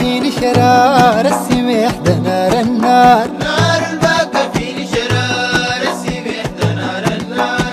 فيني شرار السميح ده نار النار. نار الباقة فيني شرار السميح ده نار النار.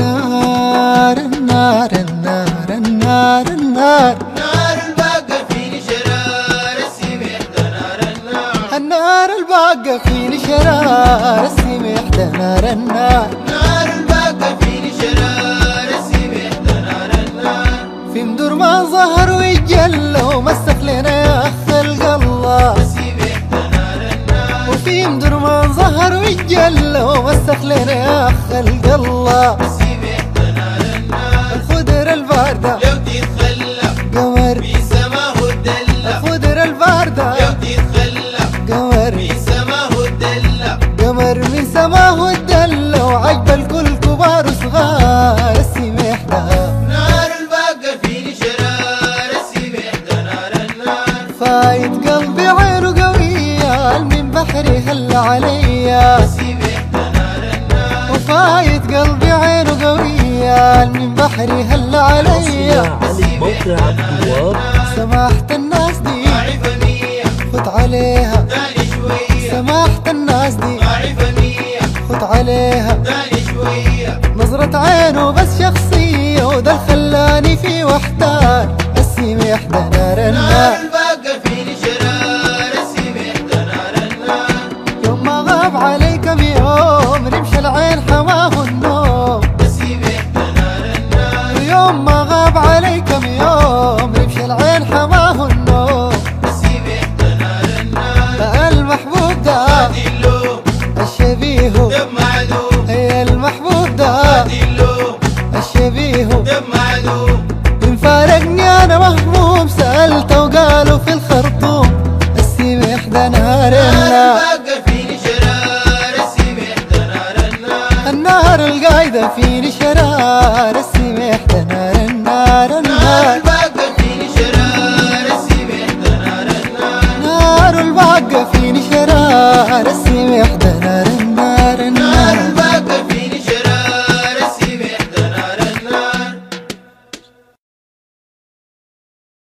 النار النار النار النار النار. نار الباقة فيني شرار السميح ده نار النار. النار الباقة فيني شرار السميح ده نار النار. نار الباقة فيني شرار السميح ده نار النار. في مدور ما ظهر ويتجلى ومسك لنا يا خلق الله. السميح ده نار النار. وفي مدور ما ظهر ويتجلى ومسك لنا يا خلق الله. السميح ده نار النار. الخضر الباردة لو تتخلى قمر في سماه الدلة. الخضر الباردة لو تتخلى قمر في سماه الدلة. قمر من سماه الدلة وعجب الكل كبار وصغار السميح ده. نار الباقة فيني شرار السميح ده نار النار. فايت قلبي عينه قوية من بحري هل عليا. السميح ده نار النار. وفايت قلبي عينه قوية من بحري هل عليا. على موقع عبد الوهاب. سماحة الناس دي ضعيفة مية فوت عليها. تاني شوية. سماحة الناس دي ضعيفة مية فوت عليها. تاني شوية. نظرة عينه بس شخصية وده خلاني في وحدان السميح ده نار نار النار. الباقة فيني شرار السميح ده نار النار. يوم ما غاب علي كم يوم رمش العين حماه النوم. السميح ده نار النار. يوم ما غاب علي كم يوم رمش العين حماه النوم. السميح ده نار النار. المحبوب ده هادي اللوم الشبيه دم معدوم. هي المحبوب ده هادي اللوم الشبيه دم معدوم. إن فارقني أنا مهموم سألته وقالوا في الخرطوم السميح ده نار نار النار. الباقة فيني شرار السميح ده نار النار. النار القايدة فيني شرار السميح ده نار النار نار النار. الباقة فيني شرار السميح ده نار النار. نار الباقة فيني شرار السميح ده نار